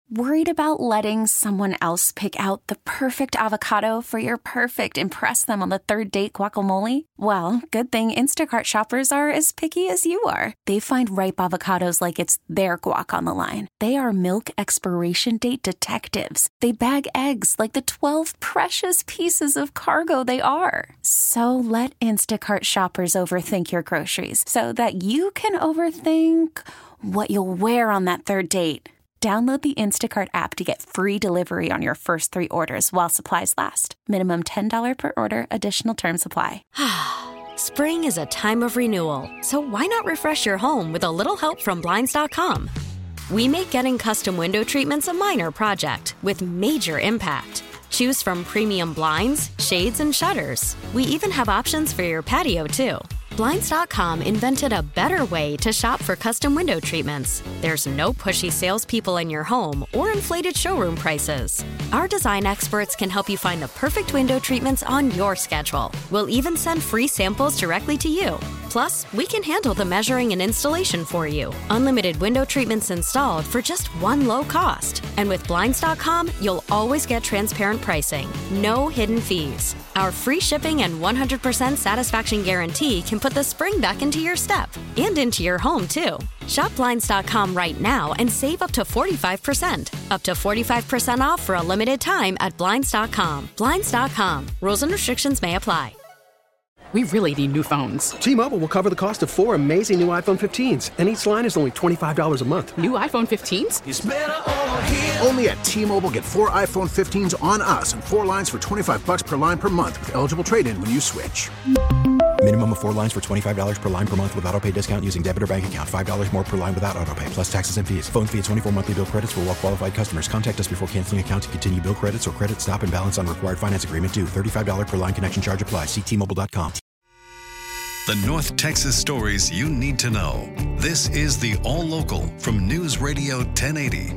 Worried about letting someone else pick out the perfect avocado for your perfect impress them on the third date guacamole? Well, good thing Instacart shoppers are as picky as you are. They find ripe avocados like it's their guac on the line. They are milk expiration date detectives. They bag eggs like the 12 precious pieces of cargo they are. So let Instacart shoppers overthink your groceries so that you can overthink what you'll wear on that third date. Download the Instacart app to get free delivery on your first 3 orders while supplies last. Minimum $10 per order. Additional terms apply. Spring is a time of renewal, so why not refresh your home with a little help from Blinds.com? We make getting custom window treatments a minor project with major impact. Choose from premium blinds, shades, and shutters. We even have options for your patio, too. Blinds.com invented a better way to shop for custom window treatments. There's no pushy salespeople in your home or inflated showroom prices. Our design experts can help you find the perfect window treatments on your schedule. We'll even send free samples directly to you. Plus, we can handle the measuring and installation for you. Unlimited window treatments installed for just one low cost. And with Blinds.com, you'll always get transparent pricing. No hidden fees. Our free shipping and 100% satisfaction guarantee can put the spring back into your step and into your home, too. Shop Blinds.com right now and save up to 45%. Up to 45% off for a limited time at Blinds.com. Blinds.com. Rules and restrictions may apply. We really need new phones. T-Mobile will cover the cost of 4 amazing new iPhone 15s, and each line is only $25 a month. New iPhone 15s? It's better over here. Only at T-Mobile, get 4 iPhone 15s on us and 4 lines for $25 per line per month with eligible trade-in when you switch. Minimum of 4 lines for $25 per line per month with autopay discount using debit or bank account. $5 more per line without autopay, plus taxes and fees. Phone fee at 24 monthly bill credits for well-qualified customers. Contact us before canceling account to continue bill credits or credit stop and balance on required finance agreement due. $35 per line connection charge applies. See T-Mobile.com. The North Texas stories you need to know. This is the All Local from News Radio 1080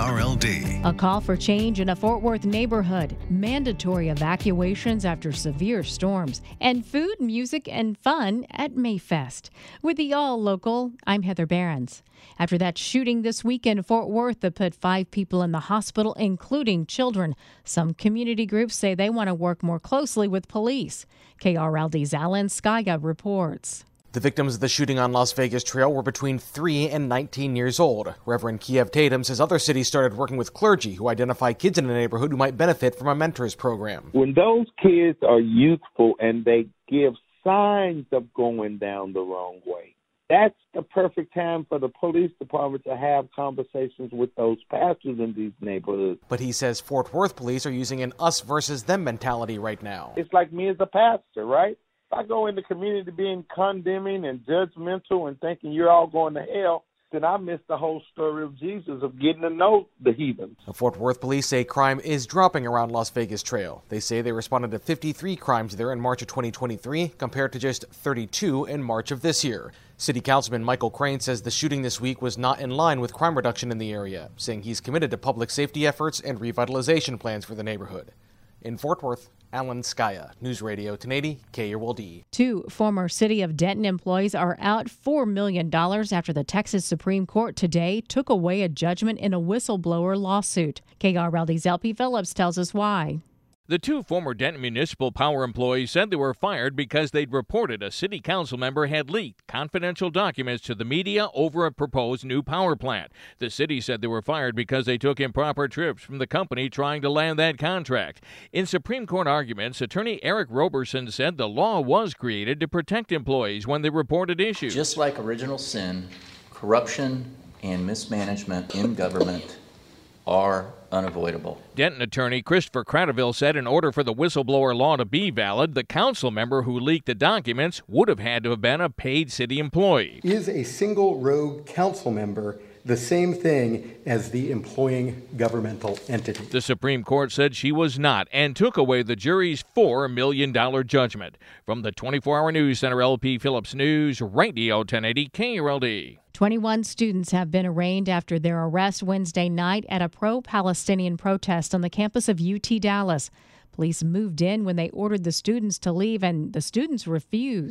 KRLD. A call for change in a Fort Worth neighborhood, mandatory evacuations after severe storms, and food, music, and fun at Mayfest. With the All Local, I'm Heather Behrens. After that shooting this week in Fort Worth that put 5 people in the hospital, including children, some community groups say they want to work more closely with police. KRLD's Alan Skaya reports. The victims of the shooting on Las Vegas Trail were between 3 and 19 years old. Reverend Kiev Tatum says other cities started working with clergy who identify kids in a neighborhood who might benefit from a mentors program. When those kids are youthful and they give signs of going down the wrong way, that's the perfect time for the police department to have conversations with those pastors in these neighborhoods. But he says Fort Worth police are using an us versus them mentality right now. It's like me as a pastor, right? If I go in the community being condemning and judgmental and thinking you're all going to hell, then I miss the whole story of Jesus, of getting to know the heathens. The Fort Worth police say crime is dropping around Las Vegas Trail. They say they responded to 53 crimes there in March of 2023, compared to just 32 in March of this year. City Councilman Michael Crane says the shooting this week was not in line with crime reduction in the area, saying he's committed to public safety efforts and revitalization plans for the neighborhood. In Fort Worth, Alan Skaya, News Radio 1080 KRLD. 2 former City of Denton employees are out $4 million after the Texas Supreme Court today took away a judgment in a whistleblower lawsuit. KRLD's LP Phillips tells us why. The 2 former Denton Municipal Power employees said they were fired because they'd reported a city council member had leaked confidential documents to the media over a proposed new power plant. The city said they were fired because they took improper trips from the company trying to land that contract. In Supreme Court arguments, attorney Eric Roberson said the law was created to protect employees when they reported issues. Just like original sin, corruption and mismanagement in government are unavoidable. Denton attorney Christopher Cradaville said in order for the whistleblower law to be valid, the council member who leaked the documents would have had to have been a paid city employee. Is a single rogue council member the same thing as the employing governmental entity? The Supreme Court said she was not and took away the jury's $4 million judgment. From the 24-hour news center, LP Phillips News, Radio 1080 KRLD. 21 students have been arraigned after their arrest Wednesday night at a pro-Palestinian protest on the campus of UT Dallas. Police moved in when they ordered the students to leave, and the students refused.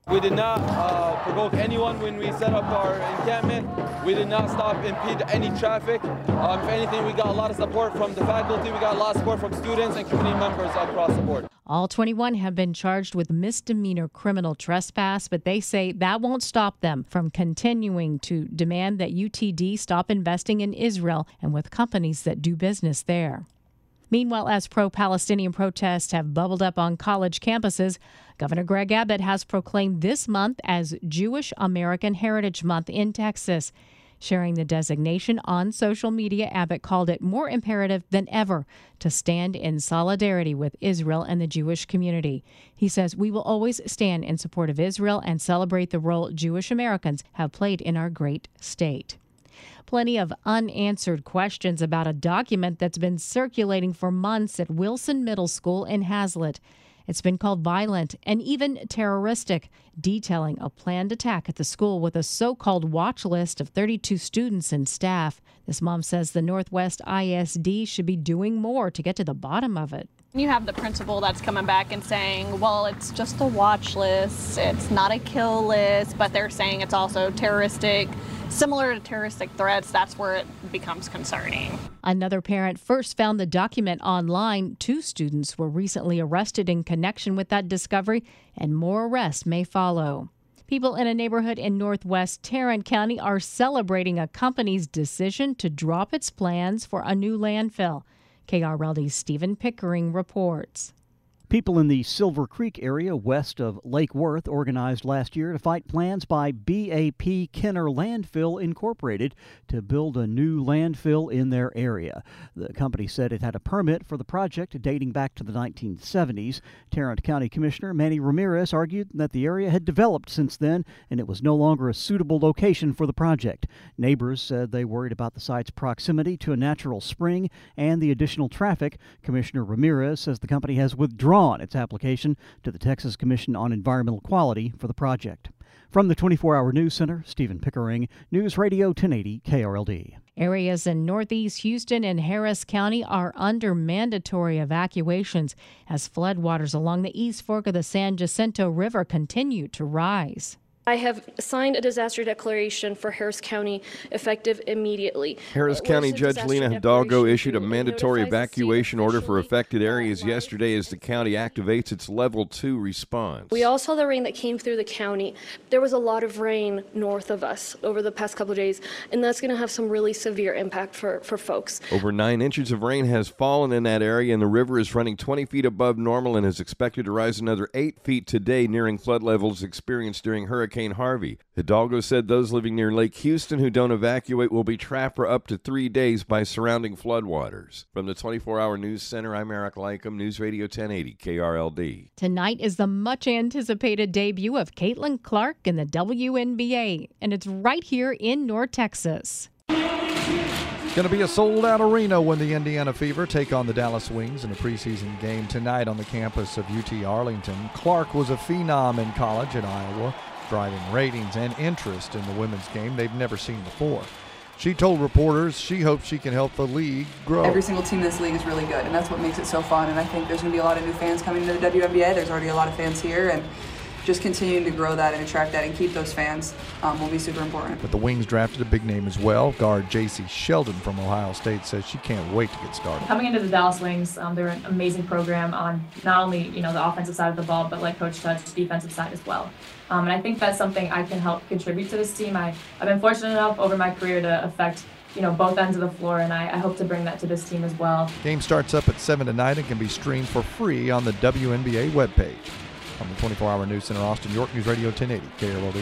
We did not provoke anyone when we set up our encampment. We did not stop, impede any traffic. If anything, we got a lot of support from the faculty. We got a lot of support from students and community members across the board. All 21 have been charged with misdemeanor criminal trespass, but they say that won't stop them from continuing to demand that UTD stop investing in Israel and with companies that do business there. Meanwhile, as pro-Palestinian protests have bubbled up on college campuses, Governor Greg Abbott has proclaimed this month as Jewish American Heritage Month in Texas. Sharing the designation on social media, Abbott called it more imperative than ever to stand in solidarity with Israel and the Jewish community. He says, "We will always stand in support of Israel and celebrate the role Jewish Americans have played in our great state." Plenty of unanswered questions about a document that's been circulating for months at Wilson Middle School in Hazlet. It's been called violent and even terroristic, detailing a planned attack at the school with a so-called watch list of 32 students and staff. This mom says the Northwest ISD should be doing more to get to the bottom of it. You have the principal that's coming back and saying, well, it's just a watch list, it's not a kill list, but they're saying it's also terroristic. Similar to terroristic threats, that's where it becomes concerning. Another parent first found the document online. 2 students were recently arrested in connection with that discovery, and more arrests may follow. People in a neighborhood in northwest Tarrant County are celebrating a company's decision to drop its plans for a new landfill. KRLD's Stephen Pickering reports. People in the Silver Creek area west of Lake Worth organized last year to fight plans by BAP Kenner Landfill Incorporated to build a new landfill in their area. The company said it had a permit for the project dating back to the 1970s. Tarrant County Commissioner Manny Ramirez argued that the area had developed since then and it was no longer a suitable location for the project. Neighbors said they worried about the site's proximity to a natural spring and the additional traffic. Commissioner Ramirez says the company has withdrawn its application to the Texas Commission on Environmental Quality for the project. From the 24-Hour News Center, Stephen Pickering, News Radio 1080 KRLD. Areas in northeast Houston and Harris County are under mandatory evacuations as floodwaters along the East Fork of the San Jacinto River continue to rise. I have signed a disaster declaration for Harris County effective immediately. Harris County Judge Lena Hidalgo issued a mandatory evacuation order for affected areas yesterday as the county activates its level 2 response. We all saw the rain that came through the county. There was a lot of rain north of us over the past couple of days, and that's going to have some really severe impact for folks. Over 9 inches of rain has fallen in that area, and the river is running 20 feet above normal and is expected to rise another 8 feet today, nearing flood levels experienced during Hurricane Harvey. Hidalgo said those living near Lake Houston who don't evacuate will be trapped for up to 3 days by surrounding floodwaters. From the 24-Hour News Center, I'm Eric Lycum, News Radio 1080 KRLD. Tonight is the much-anticipated debut of Caitlin Clark in the WNBA, and it's right here in North Texas. Going to be a sold-out arena when the Indiana Fever take on the Dallas Wings in a preseason game tonight on the campus of UT Arlington. Clark was a phenom in college at Iowa, driving ratings and interest in the women's game they've never seen before. She told reporters she hopes she can help the league grow. Every single team in this league is really good, and that's what makes it so fun. And I think there's going to be a lot of new fans coming to the WNBA. There's already a lot of fans here, and just continuing to grow that and attract that and keep those fans will be super important. But the Wings drafted a big name as well. Guard J.C. Sheldon from Ohio State says she can't wait to get started. Coming into the Dallas Wings, they're an amazing program on not only the offensive side of the ball, but like Coach touched, defensive side as well. And I think that's something I can help contribute to this team. I've been fortunate enough over my career to affect both ends of the floor, and I hope to bring that to this team as well. Game starts up at 7 tonight and can be streamed for free on the WNBA webpage. On the 24-Hour News Center, Austin, York News Radio 1080 KRLD.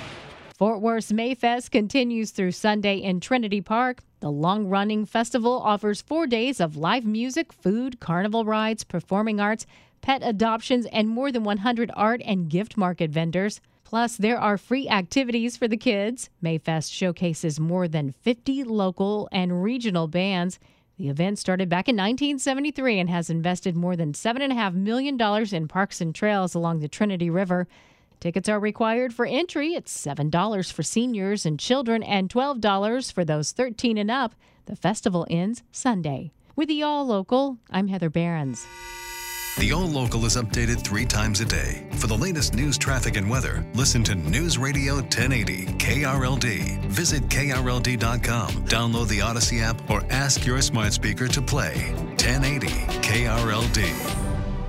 Fort Worth's Mayfest continues through Sunday in Trinity Park. The long-running festival offers 4 days of live music, food, carnival rides, performing arts, pet adoptions, and more than 100 art and gift market vendors. Plus, there are free activities for the kids. Mayfest showcases more than 50 local and regional bands. The event started back in 1973 and has invested more than $7.5 million in parks and trails along the Trinity River. Tickets are required for entry. It's $7 for seniors and children and $12 for those 13 and up. The festival ends Sunday. With the All Local, I'm Heather Behrens. The All Local is updated 3 times a day. For the latest news, traffic, and weather, listen to News Radio 1080 KRLD. Visit KRLD.com, download the Odyssey app, or ask your smart speaker to play 1080 KRLD.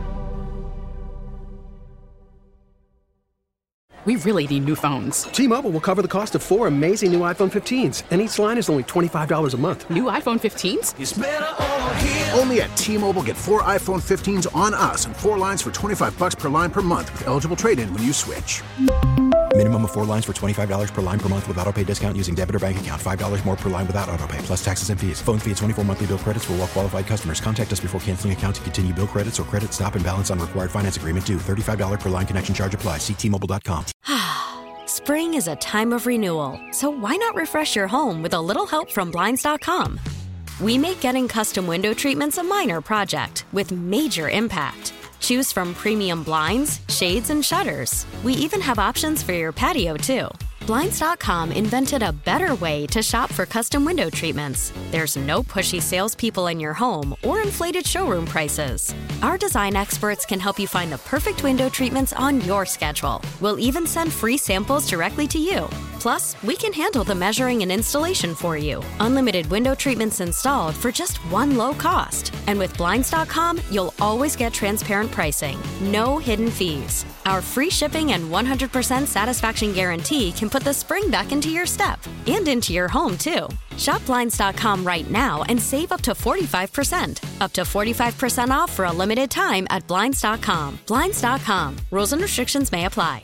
We really need new phones. T-Mobile will cover the cost of 4 amazing new iPhone 15s, and each line is only $25 a month. New iPhone 15s? It's better over here. Only at T-Mobile, get 4 iPhone 15s on us and 4 lines for $25 per line per month with eligible trade-in when you switch. Minimum of 4 lines for $25 per line per month with autopay discount using debit or bank account. $5 more per line without autopay, plus taxes and fees. Phone fee at 24 monthly bill credits for well-qualified customers. Contact us before canceling account to continue bill credits or credit stop and balance on required finance agreement due. $35 per line connection charge applies. See T-Mobile.com. Spring is a time of renewal, so why not refresh your home with a little help from Blinds.com? We make getting custom window treatments a minor project with major impact. Choose from premium blinds, shades, and shutters. We even have options for your patio, too. Blinds.com invented a better way to shop for custom window treatments. There's no pushy salespeople in your home or inflated showroom prices. Our design experts can help you find the perfect window treatments on your schedule. We'll even send free samples directly to you. Plus, we can handle the measuring and installation for you. Unlimited window treatments installed for just one low cost. And with Blinds.com, you'll always get transparent pricing. No hidden fees. Our free shipping and 100% satisfaction guarantee can put the spring back into your step and into your home, too. Shop Blinds.com right now and save up to 45%. Up to 45% off for a limited time at Blinds.com. Blinds.com. Rules and restrictions may apply.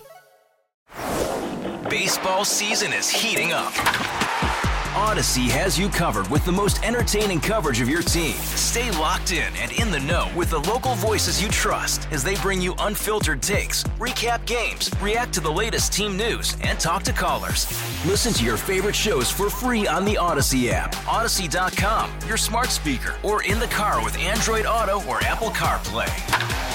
Baseball season is heating up. Odyssey has you covered with the most entertaining coverage of your team. Stay locked in and in the know with the local voices you trust as they bring you unfiltered takes, recap games, react to the latest team news, and talk to callers. Listen to your favorite shows for free on the Odyssey app, Odyssey.com, your smart speaker, or in the car with Android Auto or Apple CarPlay.